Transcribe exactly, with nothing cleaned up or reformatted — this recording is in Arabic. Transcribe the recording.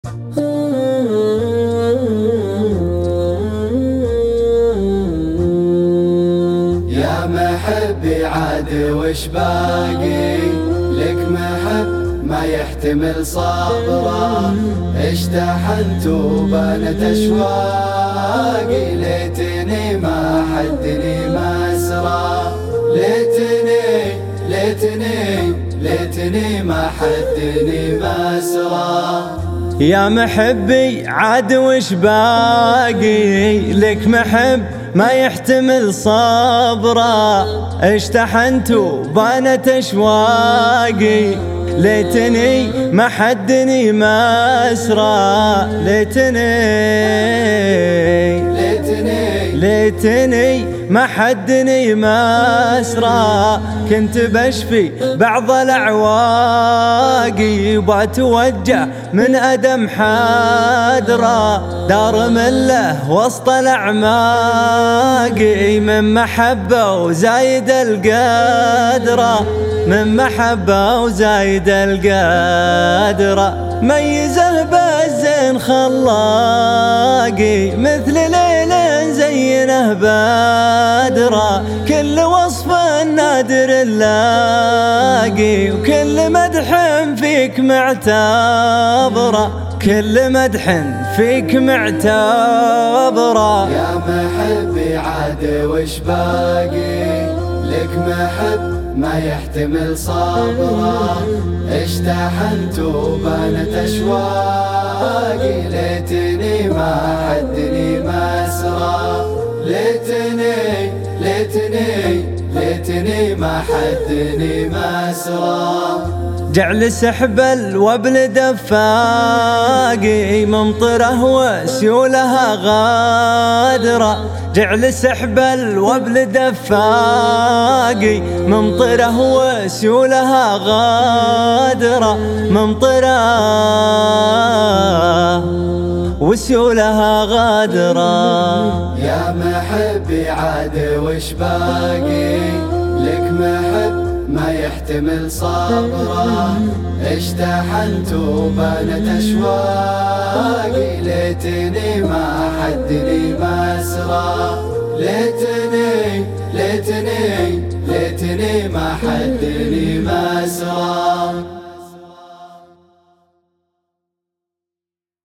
يا محبي عاد وش باقي لك محب ما يحتمل صبره، اشتحنت وبانت اشواقي، ليتني ما حدني مسرى، ليتني ليتني ليتني ما حدني مسرى. يا محبي عاد وش باقي لك محب ما يحتمل صبره، اشتحنت وبانت اشواقي، ليتني ما حدني مسرى، ليتني ليتني ليتني ما حدني مسرى. كنت بشفي بعض الأعواقي وبتوجه من أدم حدرة، دار مله وسط الأعماقي، من محبة وزايد القدرة، من محبة وزايد القدرة. ميزه بالزين خلاقي، مثل ليل زينه بدرة، كل وصف نادر اللاقي، وكل مدح فيك معتبره، كل مدح فيك معتبره. يا محبي عاد وش باقي لك محب ما يحتمل صبره، اشتحنت وبانت اشواقي، ليتني ما حدني مسرى، ليتني ليتني ليتني ما حدني مسرى. جعل سحب الوبل دفاقي، ممطره وسيولها غادرة، جعل سحب الوبل دفاقي، ممطره وسيولها غادرة، ممطره وسيولها غادرة. يا محبي عاد وش باقي لك محب ما يحتمل صبره، اشتحنت وبانت اشواقي، ليتني ما حدني مسرى، ليتني ليتني ليتني ما حدني مسرى.